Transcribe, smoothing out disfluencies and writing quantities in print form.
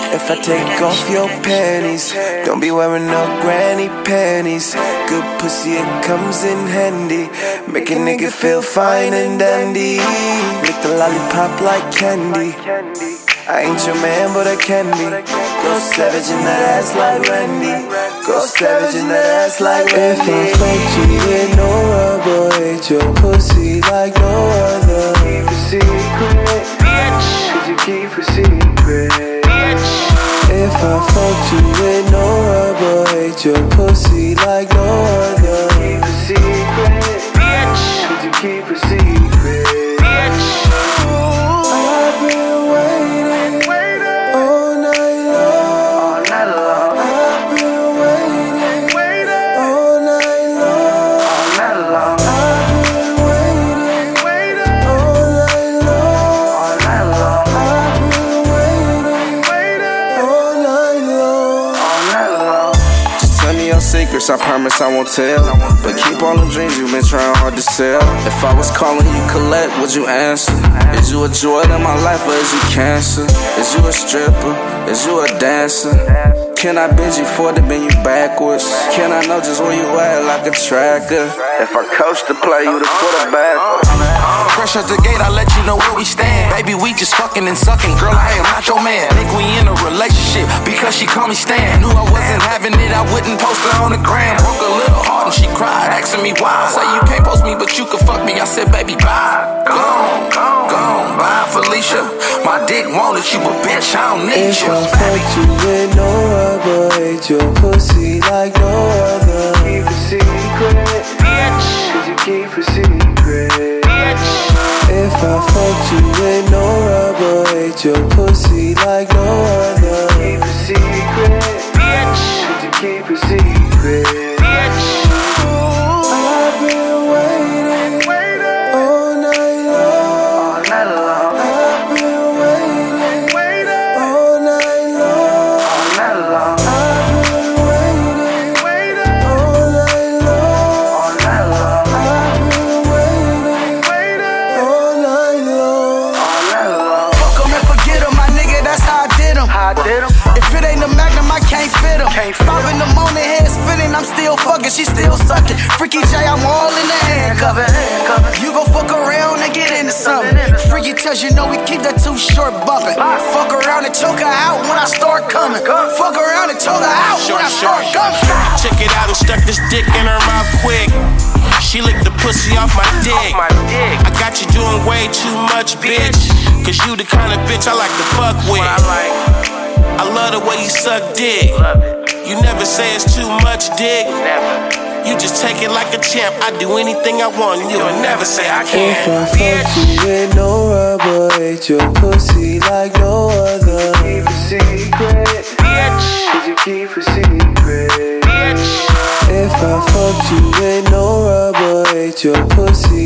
If I take off your panties, don't be wearing no granny panties. Good pussy, it comes in handy. Make a nigga feel fine and dandy. Lick the lollipop like candy. I ain't your man, but I can be. Go savage in that ass like Randy. Go savage in that ass like Randy. If I fucked you with no rubber, ate your pussy like no other. Keep a secret, bitch. Could you keep a secret, bitch? If I fucked you with no rubber, ate your pussy like no other. Keep a secret, bitch. Could you keep a secret, bitch? I've been waiting all night long. I've been waiting all night long. I've been waiting all night long. I've been waiting all night long. Just tell me your secrets, I promise I won't tell. But keep all them dreams you've been trying hard to sell. If I was calling you Colette, would you answer? Is you a joy in my life or is you cancer? Is you a stripper? Is you a dancer? Can I bend you forward and bend you backwards? Can I know just where you at like a tracker? If I coach the play, you the quarterback. Fresh out the gate, I let you know where we stand. Baby, we just fucking and sucking. Girl, I am not your man. Think we in a relationship because she called me Stan. Knew I wasn't having it, I wouldn't post it on the gram. Broke a little heart and she cried, asking me why. Say you can't post me, but you can fuck me. I said, baby, bye. Gone, bye, Felicia. My dick wanted you, but bitch, I don't need you. If I fucked you with no rubber, ate your pussy like no other. Keep a secret, bitch. Could you keep a secret, bitch? If I fucked you with no rubber, ate your pussy like no other. Keep a secret, bitch. Could you keep a secret, bitch? I've been waiting all night long. I've been waiting all night long. I've been waiting all night long. I've been waiting all night long. Fuck 'em and forget 'em, my nigga, that's how I did 'em. If it ain't a magnum, I can't fit 'em. 5 in the morning, head spinning, I'm still fucking, she still sucking. Freaky J, I'm all in the handcuffin'. You gon' fuck around and get into something. Freaky tells you know we keep that too short bumpin'. Fuck around and choke her out when I start coming. Fuck around and choke her out when I start coming. Check it out and stuck this dick in her mouth quick. She licked the pussy off my dick. I got you doing way too much, bitch. Cause you the kind of bitch I like to fuck with. I love the way you suck dick. You never say it's too much dick. You just take it like a champ. I do anything I want. You'll never say I can't. If I fucked you with no rubber, ate your pussy like no other. Keep a secret, bitch. Could you keep a secret, bitch? If I fucked you with no rubber, ate your pussy